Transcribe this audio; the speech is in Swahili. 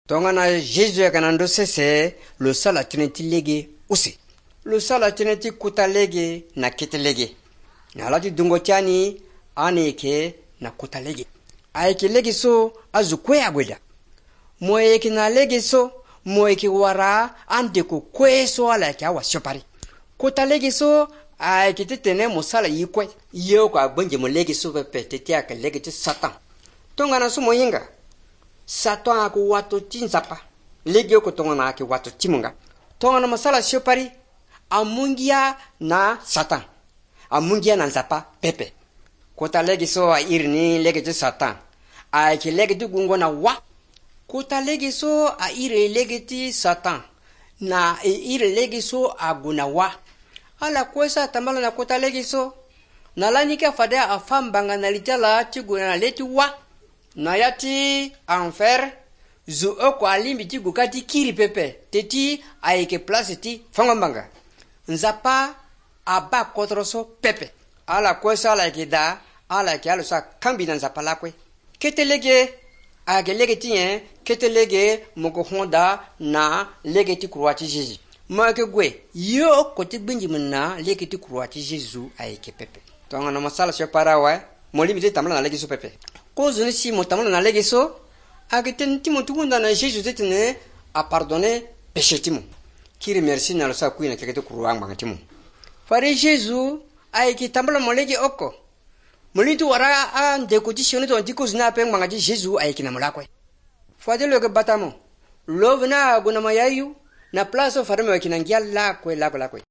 Tongana Jésus kanando sese le sala tineti lege usi. Le sala tineti kuta lege na kete lege. Na lati dungo chani aneke na kuta lege. Aeke lege so azukwe agweda. Moeke na lege so moeke wara andeko kwe so ala kia wa shopari. Kuta lege so aeke tene mosala yikwe. Iyo kwa bonje mo lege so pepe tete ake lege te satan. Tongana so moyinga. Satan ako watu tinzapa. Lege yoko tongana ake watu timunga. Tongana masala shopari. Amungia na satan. Amungia na nzapa pepe. Kota lege so a irini lege te satan. Aike lege te gungo na wa. Kota lege so a iri lege te satan. Na iri lege so a guna wa. Ala kwesa tambala na kota lege so. Na lanika fadea afambanga na litala tiguna na leti wa. Na yati enfer zu oko alimbi ti gukati kiri pepe teti aike place ti fangambanga nzapa aba kotroso pepe ala kwesa ala kida ala ki alo sa kambi na nzapa lakwe ketelege age lege ti ketelege moko honda na lege ti kruati Jésus make gwe yo ko ti gbinji mna lege ti kruati Jésus aike pepe tonga na masala se parawa molimi ti tamla na lege so pepe Cause si motamana na lege so ageten timo tugunda na Jésus tetene a pardonner péché timo qui remercie na sa kuina kekete kuruang banga timo fare Jésus ay ki tambala molege oko molitu wara ande ko tishoni to antiko zina peng banga Jésus ay ki na molakwe fade lo ke batamo lovna guna mayayu na place fare mo ki na ngiala kwe lakwe